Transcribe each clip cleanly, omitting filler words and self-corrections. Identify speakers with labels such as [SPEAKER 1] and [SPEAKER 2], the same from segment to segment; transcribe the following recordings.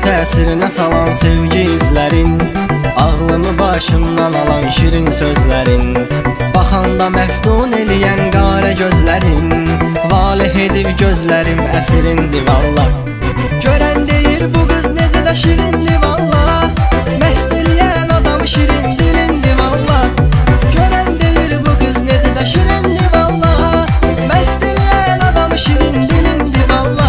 [SPEAKER 1] təsirinə salan sevgi izlərin, ağlımı başımdan alan şirin sözlərin, baxanda məftun eləyən qara gözlərin, valeh edib gözlərim əsrindir valla. Görən deyir bu qız necə də şirindir valla, məst eləyən adamı şirin dilindir valla. Görən deyir bu qız necə də şirindir valla, məst eləyən adamı şirin dilindir valla.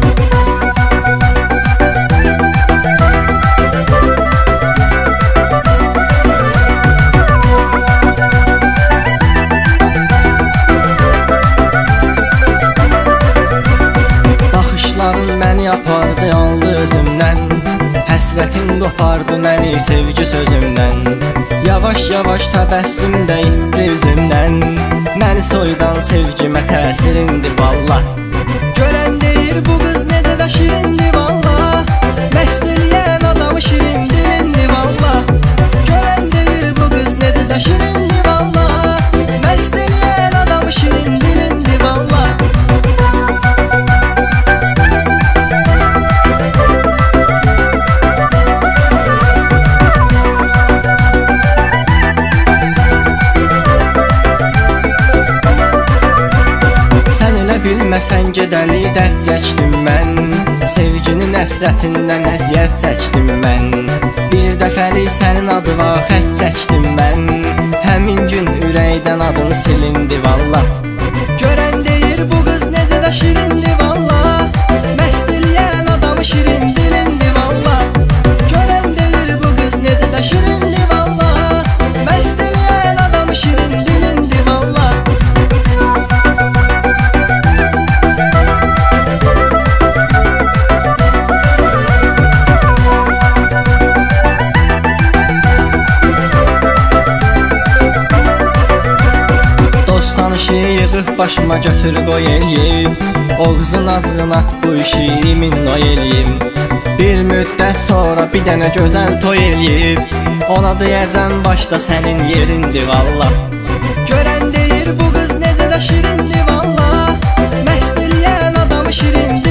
[SPEAKER 1] Məni apardı, aldı özümdən, həsrətin qopardı məni sevgi sözümdən. Yavaş-yavaş təbəssüm də itdi üzümdən, məni soyudan sevgimə təsirindir valla. Görən deyir bu qız necə də şirindir valla, məst eləyən adamı şirin dilindir valla. Görən deyir bu qız necə də şirindir valla, məst eləyən adamı şirin dilindir valla. Bilməsən gedəli dərd çəkdim mən, sevginin əsrətindən əziyyət çəkdim mən. Bir dəfəlik sənin adıva xət çəkdim mən, həmin gün ürəkdən adın silindi valla. Görən deyir bu qız necə də şirindir valla, məst eləyən adamı şirin dilindir valla. Görən deyir bu qız necə də şirindir valla, məst eləyən adamı şirin dilindir valla. Yığıb başıma götür qoy eləyim, o qızın acığına bu işi imin oy eləyim. Bir müddət sonra bir dənə gözəl toy eləyib, ona deyəcəm başda sənin yerindir valla. Görən deyir bu qız necə də şirindir valla, məst eləyən adamı şirindir